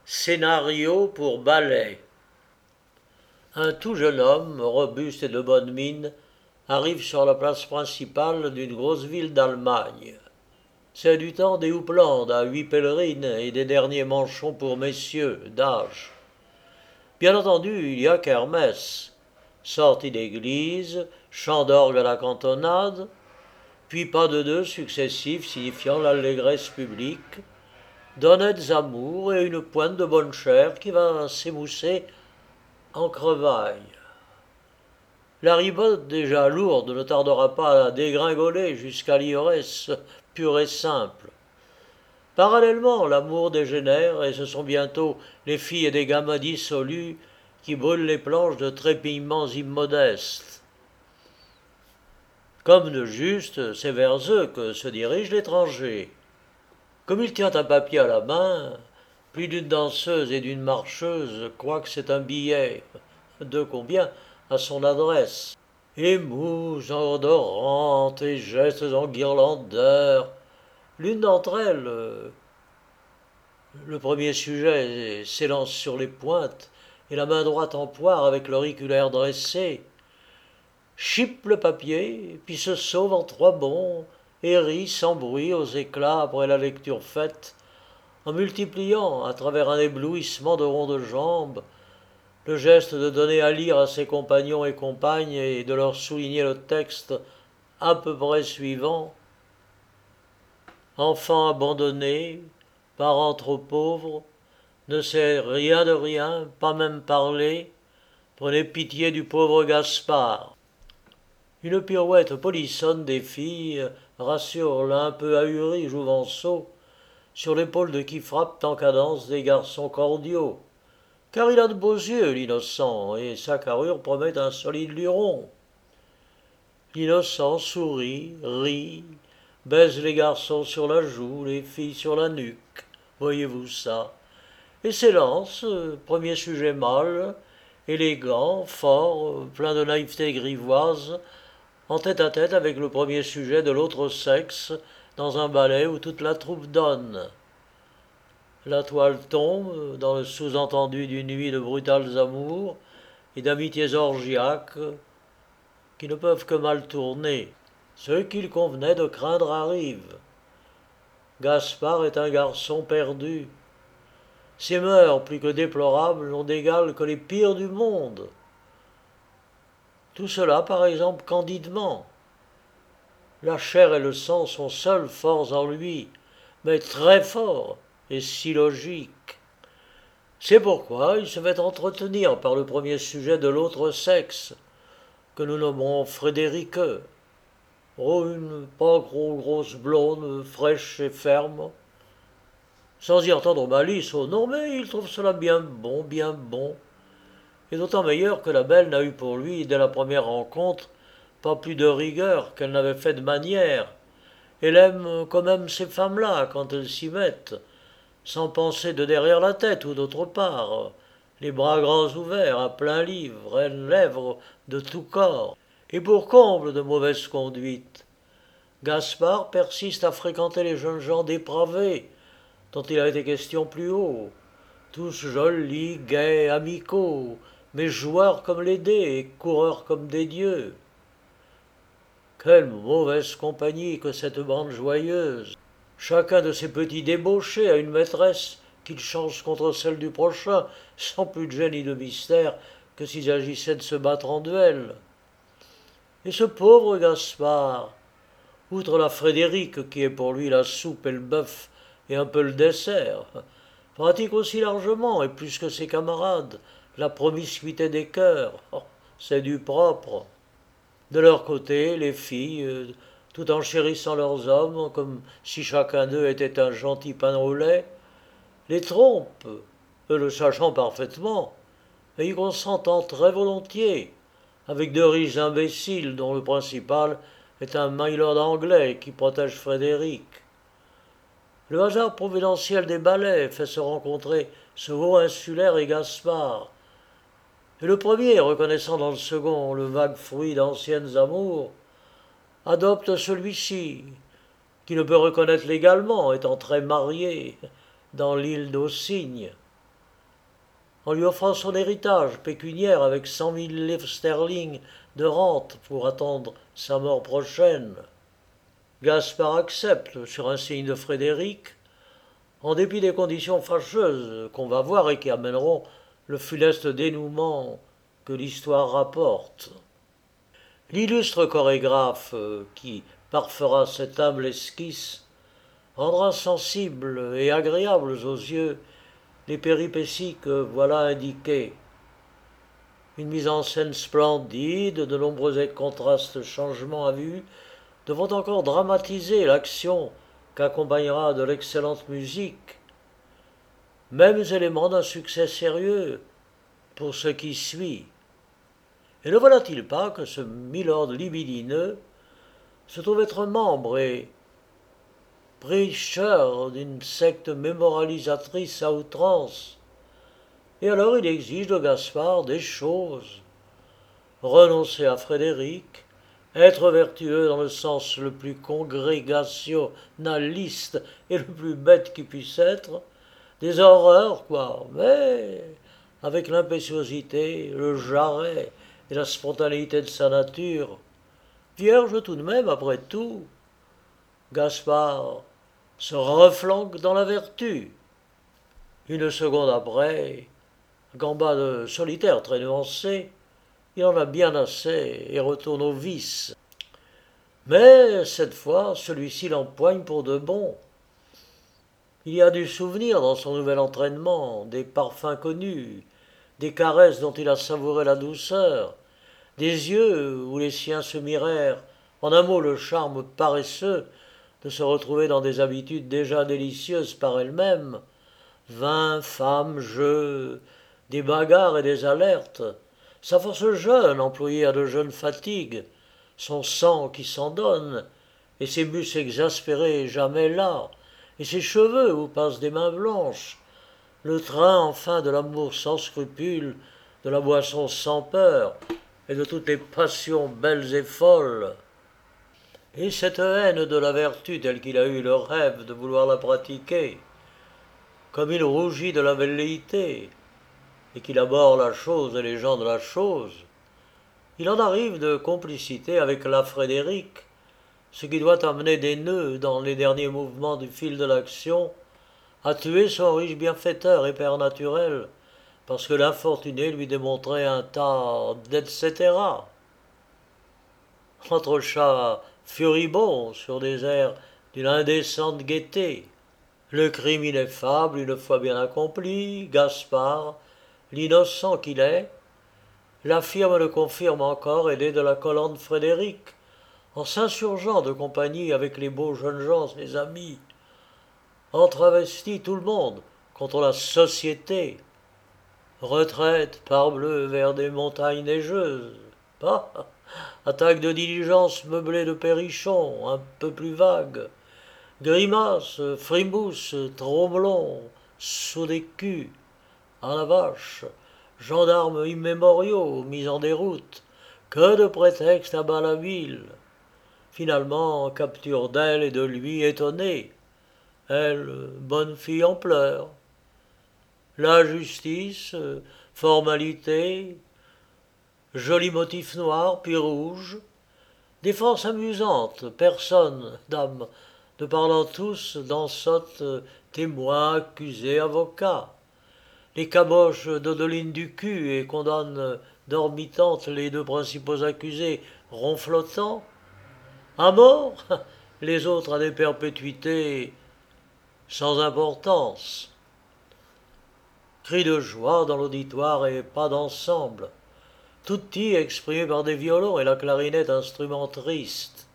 Scénario pour ballet. Un tout jeune homme, robuste et de bonne mine, arrive sur la place principale d'une grosse ville d'Allemagne. C'est du temps des houppelandes à 8 pèlerines et des derniers manchons pour messieurs d'âge. Bien entendu, il y a kermesse, sortie d'église, chant d'orgue à la cantonade, puis pas de deux successifs signifiant l'allégresse publique, d'honnêtes amours et une pointe de bonne chair qui va s'émousser en crevaille. La ribote déjà lourde ne tardera pas à dégringoler jusqu'à l'ivresse pure et simple. Parallèlement, l'amour dégénère et ce sont bientôt les filles et des gamins dissolus qui brûlent les planches de trépillements immodestes. Comme de juste, c'est vers eux que se dirige l'étranger. Comme il tient un papier à la main, plus d'une danseuse et d'une marcheuse croient que c'est un billet. De combien à son adresse. Et mouches odorantes et gestes enguirlandeurs. L'une d'entre elles, le premier sujet, s'élance sur les pointes et la main droite en poire avec l'auriculaire dressé, chipe le papier, puis se sauve en 3 bonds et rit sans bruit aux éclats après la lecture faite, en multipliant, à travers un éblouissement de ronds de jambes, le geste de donner à lire à ses compagnons et compagnes et de leur souligner le texte à peu près suivant. Enfant abandonné, parents trop pauvres, ne sait rien de rien, pas même parler, prenez pitié du pauvre Gaspard. Une pirouette polissonne des filles rassure l'un peu ahuri Jouvenceau, sur l'épaule de qui frappent en cadence des garçons cordiaux. Car il a de beaux yeux, l'innocent, et sa carrure promet un solide luron. L'innocent sourit, rit, baise les garçons sur la joue, les filles sur la nuque, voyez-vous ça, et s'élance, premier sujet mâle, élégant, fort, plein de naïveté grivoise, en tête-à-tête avec le premier sujet de l'autre sexe, dans un ballet où toute la troupe donne. La toile tombe dans le sous-entendu d'une nuit de brutales amours et d'amitiés orgiaques qui ne peuvent que mal tourner. Ce qu'il convenait de craindre arrive. Gaspard est un garçon perdu. Ses mœurs, plus que déplorables, n'ont d'égal que les pires du monde. Tout cela, par exemple, candidement. La chair et le sang sont seuls forts en lui, mais très forts et si logiques. C'est pourquoi il se fait entretenir par le premier sujet de l'autre sexe, que nous nommerons Frédérique. Oh, une pas grosse blonde, fraîche et ferme. Sans y entendre malice, oh non, mais il trouve cela bien bon, et d'autant meilleur que la belle n'a eu pour lui, dès la première rencontre, pas plus de rigueur qu'elle n'avait fait de manière. Elle aime comme aiment ces femmes-là quand elles s'y mettent, sans penser de derrière la tête ou d'autre part, les bras grands ouverts, à plein livre, elles lèvres de tout corps. Et pour comble de mauvaise conduite, Gaspard persiste à fréquenter les jeunes gens dépravés, dont il a été question plus haut, tous jolis, gais, amicaux, mais joueurs comme les dés et coureurs comme des dieux. Quelle mauvaise compagnie que cette bande joyeuse. Chacun de ces petits débauchés a une maîtresse qu'il change contre celle du prochain, sans plus de gêne ni de mystère que s'il agissait de se battre en duel. Et ce pauvre Gaspard, outre la Frédérique qui est pour lui la soupe et le bœuf et un peu le dessert, pratique aussi largement et plus que ses camarades la promiscuité des cœurs. Oh, c'est du propre. De leur côté, les filles, tout en chérissant leurs hommes, comme si chacun d'eux était un gentil pain au lait, les trompent, eux le sachant parfaitement, et y consentant très volontiers, avec de riches imbéciles dont le principal est un mylord anglais qui protège Frédéric. Le hasard providentiel des ballets fait se rencontrer ce veau insulaire et Gaspard, et le premier, reconnaissant dans le second le vague fruit d'anciennes amours, adopte celui-ci, qui ne peut reconnaître légalement, étant très marié, dans l'île d'Aux Cygnes. en lui offrant son héritage pécuniaire avec 100 000 livres sterling de rente pour attendre sa mort prochaine. Gaspard accepte sur un signe de Frédéric, en dépit des conditions fâcheuses qu'on va voir et qui amèneront le funeste dénouement que l'histoire rapporte. L'illustre chorégraphe qui parfera cette humble esquisse rendra sensibles et agréables aux yeux les péripéties que voilà indiquées. Une mise en scène splendide, de nombreux et contrastes changements à vue devront encore dramatiser l'action qu'accompagnera de l'excellente musique, mêmes éléments d'un succès sérieux pour ce qui suit. Et ne voilà-t-il pas que ce milord libidineux se trouve être membre et prêcheur d'une secte mémoralisatrice à outrance, et alors il exige de Gaspard des choses. Renoncer à Frédéric, être vertueux dans le sens le plus congrégationaliste et le plus bête qui puisse être, des horreurs, quoi, mais avec l'impétuosité, le jarret et la spontanéité de sa nature, vierge tout de même, après tout. Gaspard se reflanque dans la vertu. Une seconde après, gambade solitaire très nuancée, il en a bien assez et retourne au vice. Mais cette fois, celui-ci l'empoigne pour de bon. Il y a du souvenir dans son nouvel entraînement, des parfums connus, des caresses dont il a savouré la douceur, des yeux où les siens se mirèrent, en un mot le charme paresseux de se retrouver dans des habitudes déjà délicieuses par elles-mêmes, vin, femmes, jeux, des bagarres et des alertes, sa force jeune employée à de jeunes fatigues, son sang qui s'en donne, et ses muscles exaspérés jamais là, et ses cheveux où passent des mains blanches, le train enfin de l'amour sans scrupules, de la boisson sans peur, et de toutes les passions belles et folles. Et cette haine de la vertu telle qu'il a eu le rêve de vouloir la pratiquer, comme il rougit de la velléité, et qu'il abhorre la chose et les gens de la chose, il en arrive de complicité avec la Frédéric, ce qui doit amener des nœuds dans les derniers mouvements du fil de l'action, à tuer son riche bienfaiteur et père naturel, parce que l'infortuné lui démontrait un tas d'etc. Entre chats furibonds sur des airs d'une indécente gaieté. Le crime ineffable, une fois bien accompli, Gaspard, l'innocent qu'il est, l'affirme et le confirme encore, aidé de la colonne Frédéric, en s'insurgeant de compagnie avec les beaux jeunes gens, ses amis, en travestit tout le monde contre la société. Retraite, parbleu, vers des montagnes neigeuses. Bah, attaque de diligence meublée de perrichons, un peu plus vague. Grimaces, frimousses, tromblons, sous des culs, à la vache, gendarmes immémoriaux mis en déroute, que de prétextes à bas la ville. Finalement, capture d'elle et de lui étonnée. Elle, bonne fille en pleurs. La justice, formalité, joli motif noir puis rouge, défense amusante, personne, dame, ne parlant tous d'ensottes, témoins, accusés, avocats. Les caboches dodelinent du cul et condamnent dormitantes les deux principaux accusés ronflottant. À mort, les autres à des perpétuités sans importance. Cris de joie dans l'auditoire et pas d'ensemble. Tutti exprimé par des violons et la clarinette instrument triste.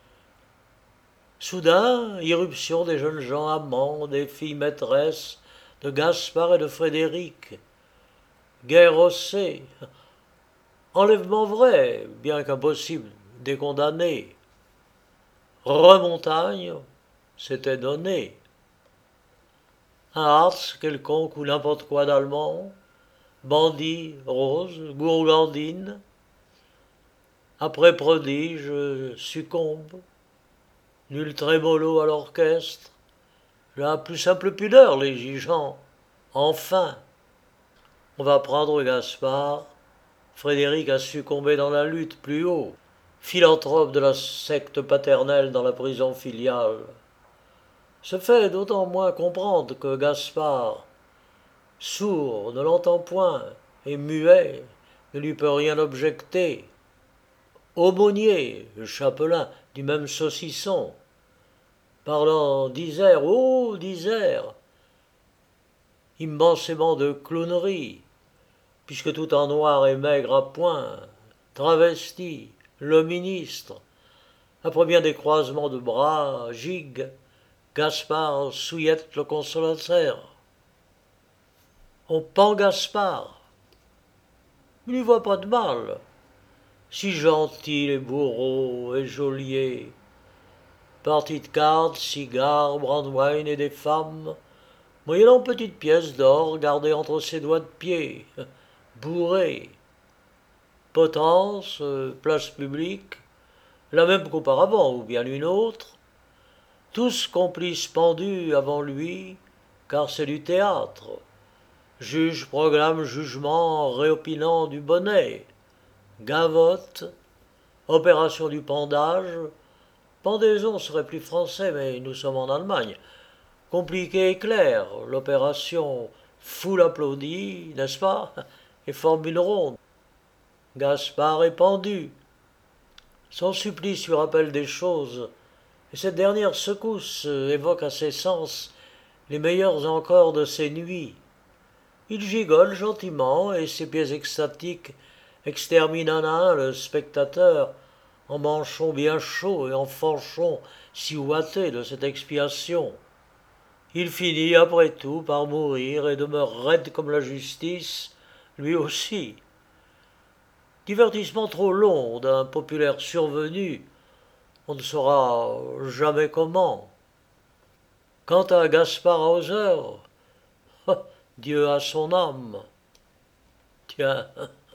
Soudain, irruption des jeunes gens amants, des filles maîtresses, de Gaspard et de Frédéric. Guerre haussée. Enlèvement vrai, bien qu'impossible, des condamnés. Remontagne, c'était donné. Un Harz quelconque ou n'importe quoi d'allemand, bandit, rose, gourgandine, après prodige, succombe, nul trémolo à l'orchestre, la plus simple pudeur l'exigeant, enfin. On va prendre Gaspard. Frédéric a succombé dans la lutte plus haut, philanthrope de la secte paternelle dans la prison filiale. Se fait d'autant moins comprendre que Gaspard, sourd, ne l'entend point, et muet, ne lui peut rien objecter. Aumônier, le chapelain du même saucisson, parlant d'Isère, oh d'Isère, immensément de clownerie, puisque tout en noir et maigre à point, travesti, le ministre, après bien des croisements de bras, gigue, Gaspard souillette le consolateur. On pend Gaspard. Il n'y voit pas de mal. Si gentil les bourreaux et geôliers. Partie de cartes, cigares, brandewine et des femmes, moyennant petites pièces d'or gardées entre ses doigts de pied, bourré. Potence, place publique, la même qu'auparavant, ou bien une autre. Tous complices pendus avant lui, car c'est du théâtre. Juge proclame jugement réopinant du bonnet. Gavotte, opération du pendage. Pendaison serait plus français, mais nous sommes en Allemagne. Compliqué et clair, l'opération foule applaudie, n'est-ce pas, et forme une ronde. Gaspard est pendu. Son supplice lui rappelle des choses, et cette dernière secousse évoque à ses sens les meilleures encore de ses nuits. Il gigole gentiment, et ses pieds extatiques exterminent un à un le spectateur, en manchon bien chaud et en fanchon si ouaté de cette expiation. Il finit, après tout, par mourir et demeure raide comme la justice, lui aussi. Divertissement trop long d'un populaire survenu, on ne saura jamais comment. Quant à Gaspard Hauser, Dieu a son âme. Tiens,